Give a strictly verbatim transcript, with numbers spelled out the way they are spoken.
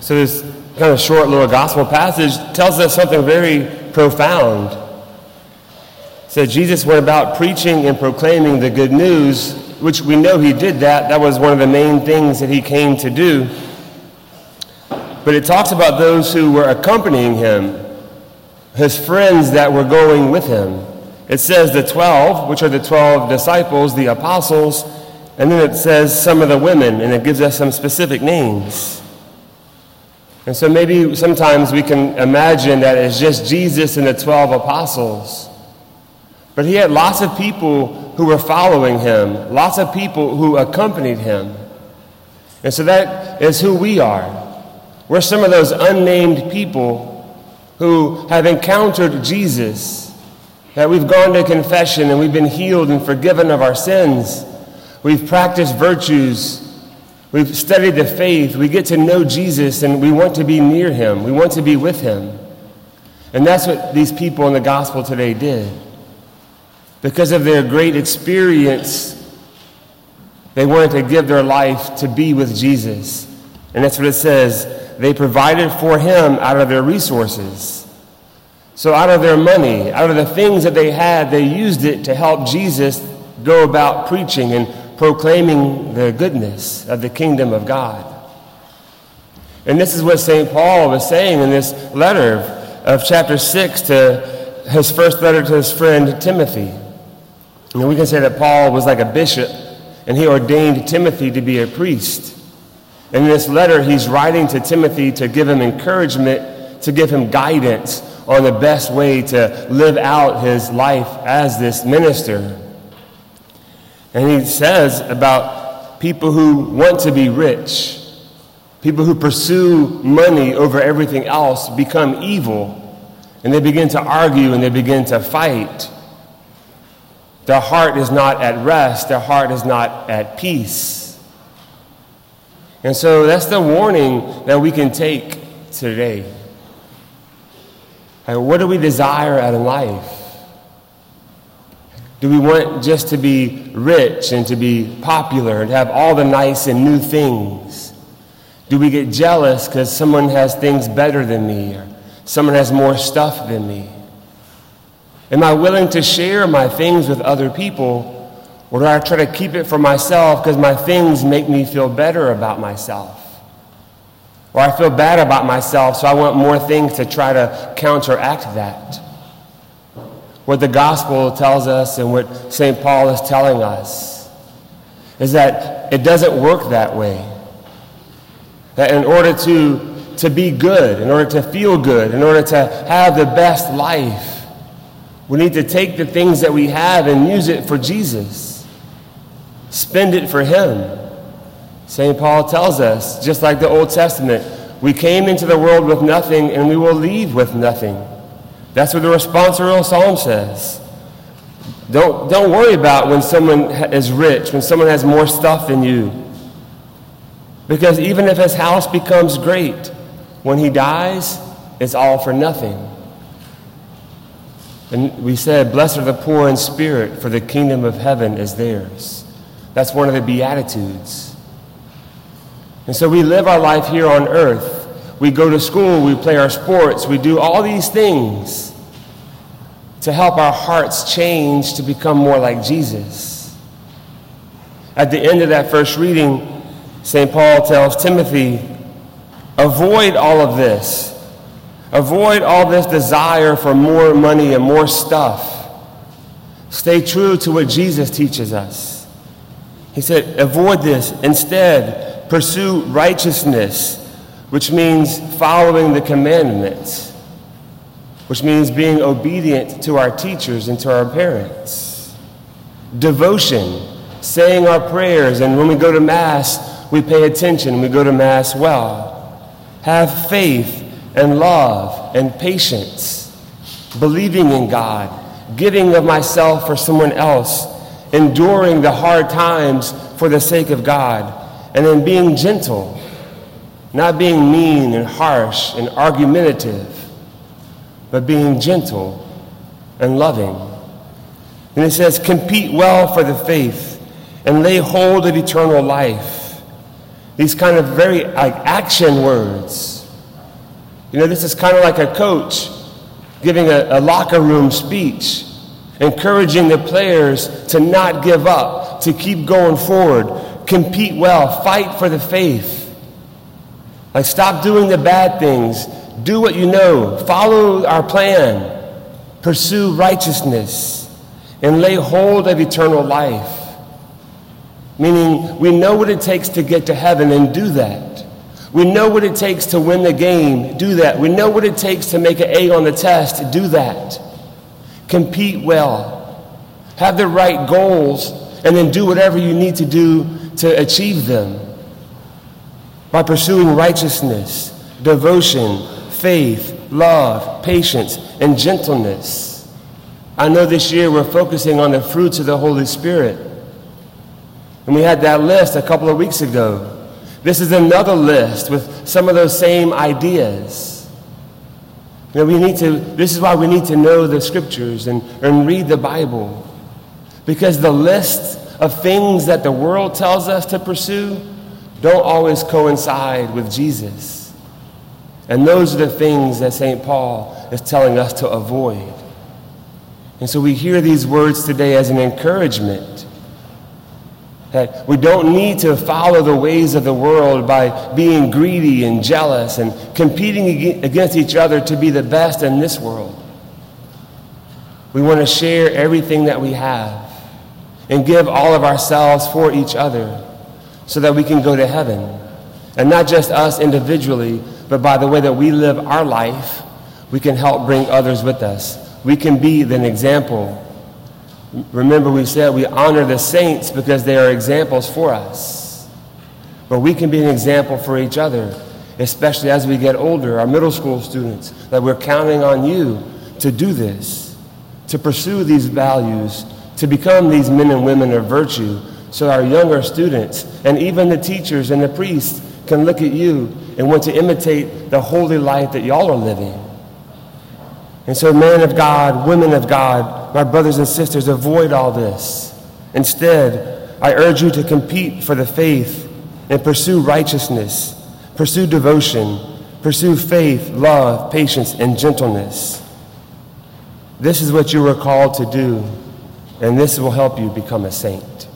So this kind of short little gospel passage tells us something very profound. It says Jesus went about preaching and proclaiming the good news, which we know he did that. That was one of the main things that he came to do. But it talks about those who were accompanying him, his friends that were going with him. It says the twelve, which are the twelve disciples, the apostles, and then it says some of the women, and it gives us some specific names. And so maybe sometimes we can imagine that it's just Jesus and the twelve apostles. But he had lots of people who were following him, lots of people who accompanied him. And so that is who we are. We're some of those unnamed people who have encountered Jesus, that we've gone to confession and we've been healed and forgiven of our sins. We've practiced virtues. We've studied the faith. We get to know Jesus and we want to be near him. We want to be with him. And that's what these people in the gospel today did. Because of their great experience, they wanted to give their life to be with Jesus. And that's what it says. They provided for him out of their resources. So out of their money, out of the things that they had, they used it to help Jesus go about preaching and proclaiming the goodness of the kingdom of God. And this is what Saint Paul was saying in this letter of, of chapter six to his first letter to his friend Timothy. And we can say that Paul was like a bishop, and he ordained Timothy to be a priest. In this letter, he's writing to Timothy to give him encouragement, to give him guidance on the best way to live out his life as this minister. And he says about people who want to be rich, people who pursue money over everything else become evil, and they begin to argue and they begin to fight. Their heart is not at rest, their heart is not at peace. And so that's the warning that we can take today. And what do we desire out of life? Do we want just to be rich and to be popular and have all the nice and new things? Do we get jealous because someone has things better than me or someone has more stuff than me? Am I willing to share my things with other people, or do I try to keep it for myself because my things make me feel better about myself? Or I feel bad about myself, so I want more things to try to counteract that. What the gospel tells us and what Saint Paul is telling us is that it doesn't work that way. That in order to, to be good, in order to feel good, in order to have the best life, we need to take the things that we have and use it for Jesus. Spend it for him. Saint Paul tells us, just like the Old Testament, we came into the world with nothing and we will leave with nothing. That's what the responsorial psalm says. Don't, don't worry about when someone is rich, when someone has more stuff than you. Because even if his house becomes great, when he dies, it's all for nothing. And we said, blessed are the poor in spirit, for the kingdom of heaven is theirs. That's one of the Beatitudes. And so we live our life here on earth. We go to school, we play our sports, we do all these things to help our hearts change to become more like Jesus. At the end of that first reading, Saint Paul tells Timothy, avoid all of this. Avoid all this desire for more money and more stuff. Stay true to what Jesus teaches us. He said, avoid this. Instead, pursue righteousness, which means following the commandments, which means being obedient to our teachers and to our parents. Devotion, saying our prayers, and when we go to Mass, we pay attention, we go to Mass well. Have faith and love and patience, believing in God, giving of myself for someone else, enduring the hard times for the sake of God, and then being gentle, not being mean and harsh and argumentative, but being gentle and loving. And it says, compete well for the faith and lay hold of eternal life. These kind of very like action words. You know, this is kind of like a coach giving a, a locker room speech, encouraging the players to not give up, to keep going forward, compete well, fight for the faith. Like, stop doing the bad things. Do what you know. Follow our plan. Pursue righteousness and lay hold of eternal life. Meaning, we know what it takes to get to heaven and do that. We know what it takes to win the game. Do that. We know what it takes to make an A on the test. Do that. Compete well. Have the right goals, and then do whatever you need to do to achieve them. By pursuing righteousness, devotion, faith, love, patience, and gentleness. I know this year we're focusing on the fruits of the Holy Spirit. And we had that list a couple of weeks ago. This is another list with some of those same ideas. You know, we need to, this is why we need to know the scriptures and, and read the Bible. Because the list of things that the world tells us to pursue don't always coincide with Jesus. And those are the things that Saint Paul is telling us to avoid. And so we hear these words today as an encouragement that we don't need to follow the ways of the world by being greedy and jealous and competing against each other to be the best in this world. We want to share everything that we have and give all of ourselves for each other so that we can go to heaven. And not just us individually, but by the way that we live our life, we can help bring others with us. We can be an example. Remember, we said we honor the saints because they are examples for us. But we can be an example for each other, especially as we get older, our middle school students, that we're counting on you to do this, to pursue these values, to become these men and women of virtue, so our younger students and even the teachers and the priests can look at you and want to imitate the holy life that y'all are living. And so, men of God, women of God, my brothers and sisters, avoid all this. Instead, I urge you to compete for the faith and pursue righteousness, pursue devotion, pursue faith, love, patience, and gentleness. This is what you were called to do, and this will help you become a saint.